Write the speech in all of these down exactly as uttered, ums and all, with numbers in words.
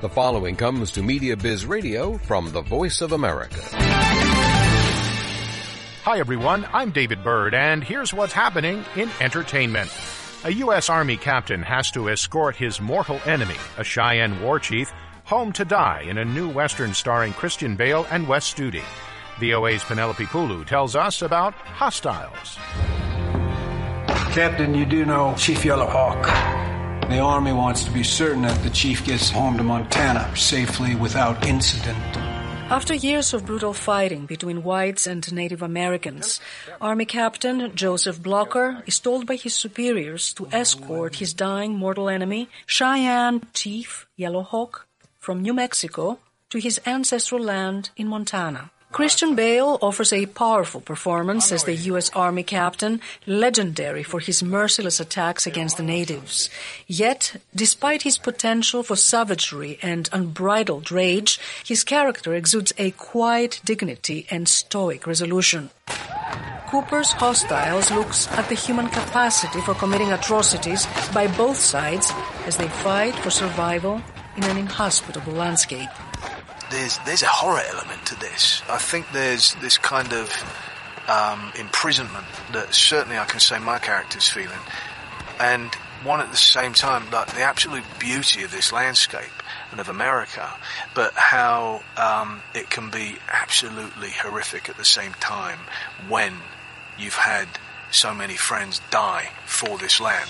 The following comes to Media Biz Radio from the Voice of America. Hi, everyone. I'm David Byrd, and here's what's happening in entertainment. A U S Army captain has to escort his mortal enemy, a Cheyenne war chief, home to die in a new Western starring Christian Bale and Wes Studi. V O A's Penelope Pulu tells us about Hostiles. Captain, you do know Chief Yellow Hawk. The Army wants to be certain that the chief gets home to Montana safely without incident. After years of brutal fighting between whites and Native Americans, Army Captain Joseph Blocker is told by his superiors to escort his dying mortal enemy, Cheyenne Chief Yellow Hawk, from New Mexico to his ancestral land in Montana. Christian Bale offers a powerful performance as the U S Army captain, legendary for his merciless attacks against the natives. Yet, despite his potential for savagery and unbridled rage, his character exudes a quiet dignity and stoic resolution. Cooper's Hostiles looks at the human capacity for committing atrocities by both sides as they fight for survival in an inhospitable landscape. There's there's a horror element to this. I think there's this kind of um, imprisonment that certainly I can say my character's feeling, and one at the same time, like the absolute beauty of this landscape and of America, but how um, it can be absolutely horrific at the same time when you've had so many friends die for this land.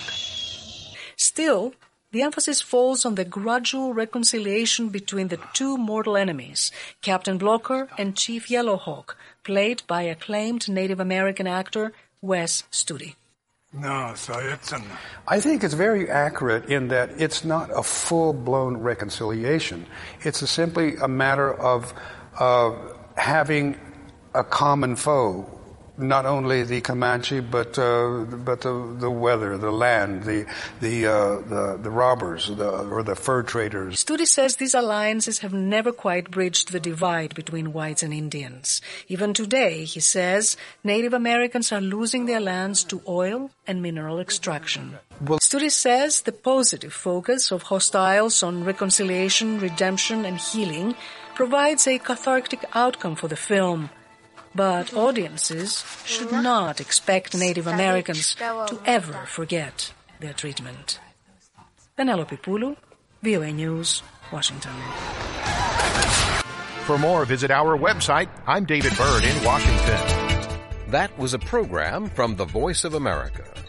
Still, the emphasis falls on the gradual reconciliation between the two mortal enemies, Captain Blocker and Chief Yellow Hawk, played by acclaimed Native American actor Wes Studi. No, so it's an... I think it's very accurate in that it's not a full-blown reconciliation. It's a simply a matter of uh, having a common foe. Not only the Comanche, but uh, but the the weather, the land, the the uh, the, the robbers, the, or the fur traders. Studi says these alliances have never quite bridged the divide between whites and Indians. Even today, he says, Native Americans are losing their lands to oil and mineral extraction. Well, Studi says the positive focus of Hostiles on reconciliation, redemption, and healing provides a cathartic outcome for the film. But audiences should not expect Native Americans to ever forget their treatment. Penelope Pulu, V O A News, Washington. For more, visit our website. I'm David Byrd in Washington. That was a program from the Voice of America.